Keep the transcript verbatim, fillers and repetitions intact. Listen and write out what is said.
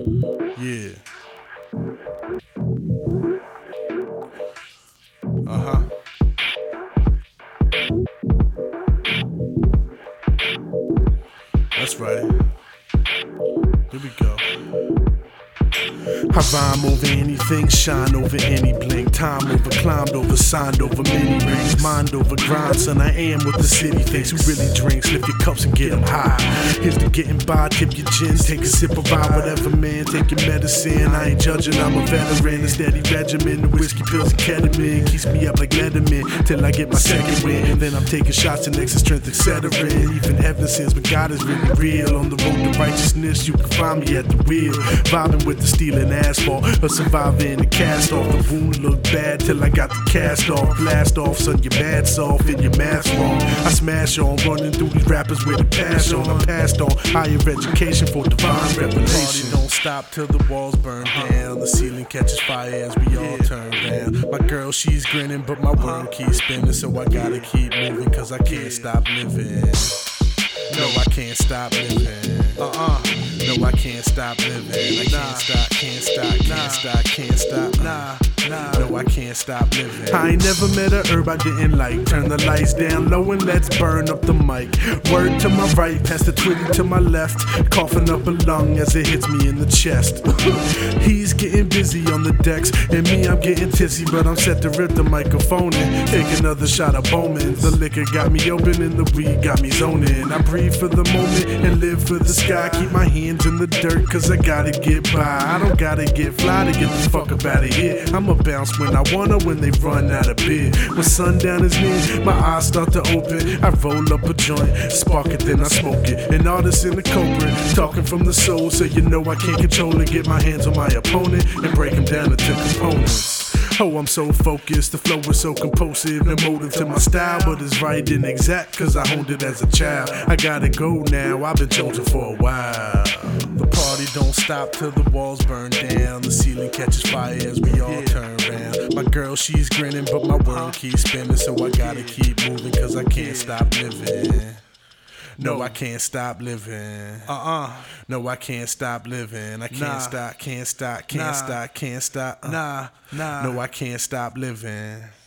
Yeah. Uh-huh. That's right. Here we go. I rhyme over anything, shine over any blink. Time over, climbed over, signed over many rings. Mind over grind, son, I am what the city thinks. Who really drinks, lift your cups and get them high. Here's to getting by, tip your gin, take a sip of rye. Whatever, man, take your medicine. I ain't judging, I'm a veteran. A steady regimen, the whiskey, pills, and ketamine keeps me up like Letterman till I get my second win. Then I'm taking shots and extra strength, et cetera. Even heaven sins, but God is really real. On the road to righteousness, you can find me at the wheel. Vibing with the steel and asphalt, a survivor in the cast off. The wound look bad till I got the cast off. Blast off, son, your mad soft and your math's wrong. I smash on, running through these rappers with a passion. I'm passed on higher education for divine revelation. Don't stop till the walls burn down. The ceiling catches fire as we all turn round. My girl, she's grinning, but my world keeps spinning, so I gotta keep moving, cause I can't stop living. No, I can't stop living. Uh-uh. No, I can't stop living. I can't stop, can't stop, can't stop, can't stop. Nah, nah. No, I can't stop living. I ain't never met a herb I didn't like. Turn the lights down low and let's burn up the mic. Word to my right, pass the twitty to my left. Coughing up a lung as it hits me in the chest. He's getting busy on the decks, and me, I'm getting tipsy, but I'm set to rip the microphone and take another shot of Bowman. The liquor got me open and the weed got me zoning. I breathe for the moment and live for the sky. Keep my hands in the dirt, cause I gotta get by. I don't gotta get fly to get the fuck up out of here. I'ma bounce when I wanna, when they run out of beer. When sundown is near, my eyes start to open. I roll up a joint, spark it, then I smoke it. An artist in the culprit, talking from the soul, so you know I can't control it. Get my hands on my opponent and break him down into components. Oh, I'm so focused, the flow is so composive. No motive to my style, but it's right and exact, cause I honed it as a child. I gotta go now, I've been chosen for a while. The party don't stop till the walls burn down. The ceiling catches fire as we all turn around. My girl, she's grinning, but my world keeps spinning, so I gotta keep moving, cause I can't stop living. No, I can't stop living. Uh-uh. No, I can't stop living. I can't nah. stop, can't stop, can't nah. stop, can't stop. Uh. Nah, nah. No, I can't stop living.